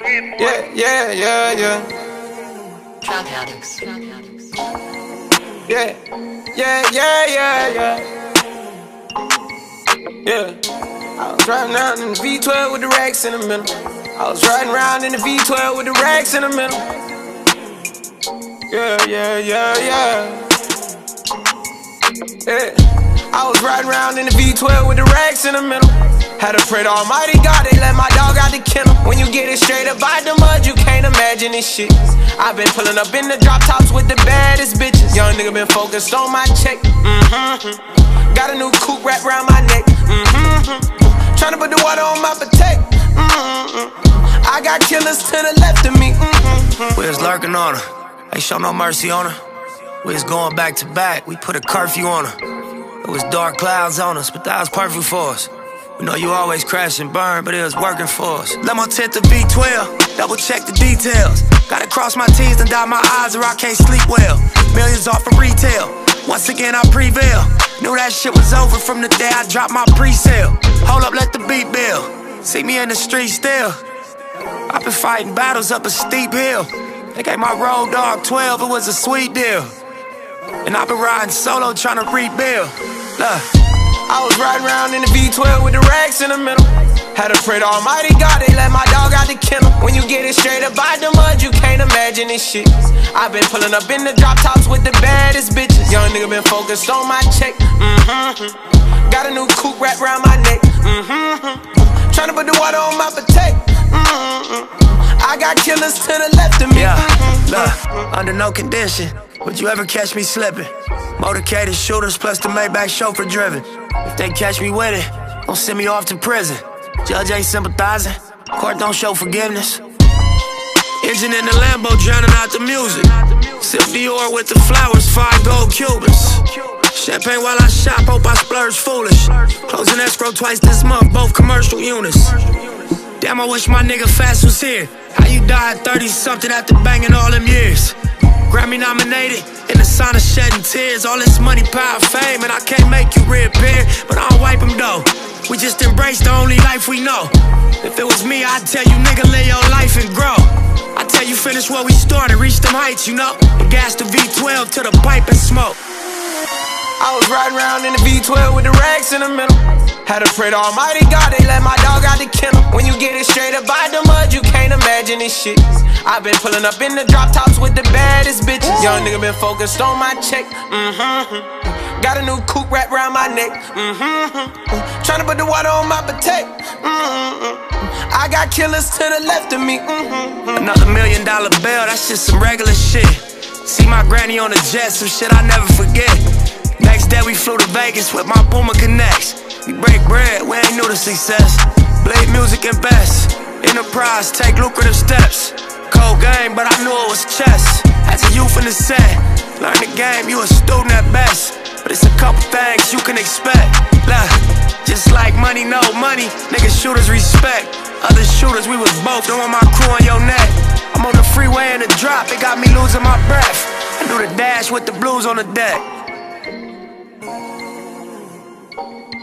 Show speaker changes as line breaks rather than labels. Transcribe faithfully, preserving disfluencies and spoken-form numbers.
Yeah, yeah, yeah, yeah.
Trap addicts.
Yeah, yeah, yeah, yeah, yeah. Yeah. I was riding around in the V twelve with the racks in the middle. I was riding around in the V twelve with the racks in the middle. Yeah, yeah, yeah, yeah. Yeah. I was riding around in the V twelve with the racks in the middle. Had to pray to Almighty God, they let my dog out the kennel. When you get it straight up out the mud, you can't imagine this shit. I've been pulling up in the drop tops with the baddest bitches. Young nigga been focused on my check. Mm-hmm. Got a new coupe wrapped around my neck. Mm-hmm. Tryna put the water on my potato. Mm-hmm. I got killers to the left of me. Mm-hmm.
We was lurking on her, ain't show no mercy on her. We was going back to back, we put a curfew on her. It was dark clouds on us, but that was perfect for us. We know you always crash and burn, but it was working for us. Let my tent to V twelve, double check the details. Gotta cross my T's and dot my I's or I can't sleep well. Millions off of retail, once again I prevail. Knew that shit was over from the day I dropped my pre-sale. Hold up, let the beat build. See me in the street still. I've been fighting battles up a steep hill. They gave my road dog twelve, it was a sweet deal. And I've been riding solo trying to rebuild. Look.
I was riding around in the V twelve with the racks in the middle. Had to pray to Almighty God, they let my dog out the kennel. When you get it straight up out the mud, you can't imagine this shit. I've been pulling up in the drop tops with the baddest bitches. Young nigga been focused on my check. Mm-hmm. Got a new coupe wrapped around my neck. Mm-hmm. Tryna put the water on my potato. Mm-hmm. I got killers to the left of me.
Yeah,
mm-hmm.
look, under no condition would you ever catch me slipping. Motorcaded shooters plus the Maybach chauffeur driven. If they catch me with it, don't send me off to prison. Judge ain't sympathizing, court don't show forgiveness. Engine in the Lambo drowning out the music. Sip Dior with the flowers, five gold Cubans. Champagne while I shop, hope I splurge foolish. Closing escrow twice this month, both commercial units. Damn, I wish my nigga Fast was here. How you died thirty something after banging all them years? Grammy nominated, in the sign of shedding tears. All this money, power, fame, and I can't make you reappear. But I don't wipe them though, we just embrace the only life we know. If it was me, I'd tell you nigga live your life and grow. I tell you finish where we started, reach them heights, you know. And gas the V twelve to the pipe and smoke.
I was riding around in the V twelve with the racks in the middle. Had to pray to Almighty God, they let my dog out the kennel. When you get it straight up out the mud, you can't imagine this shit. I've been pulling up in the drop tops with the baddest bitches. Young nigga been focused on my check. Mm-hmm. Got a new coupe wrapped around my neck. Mm-hmm. Tryna put the water on my potato. Mm-hmm. I got killers to the left of me. Mm-hmm.
Another million dollar bill, that's just some regular shit. See my granny on the jet, some shit I never forget. Next day we flew to Vegas with my Puma Connects. We break bread, we ain't new to success. Blade music and best. Enterprise, take lucrative steps. Cold game, but I knew it was chess. As a youth in the set, learn the game, you a student at best. But it's a couple things you can expect. Look, just like money, no money, niggas shooters respect. Other shooters, we was both, don't want my crew on your neck. I'm on the freeway in the drop, it got me losing my breath. I do the dash with the blues on the deck.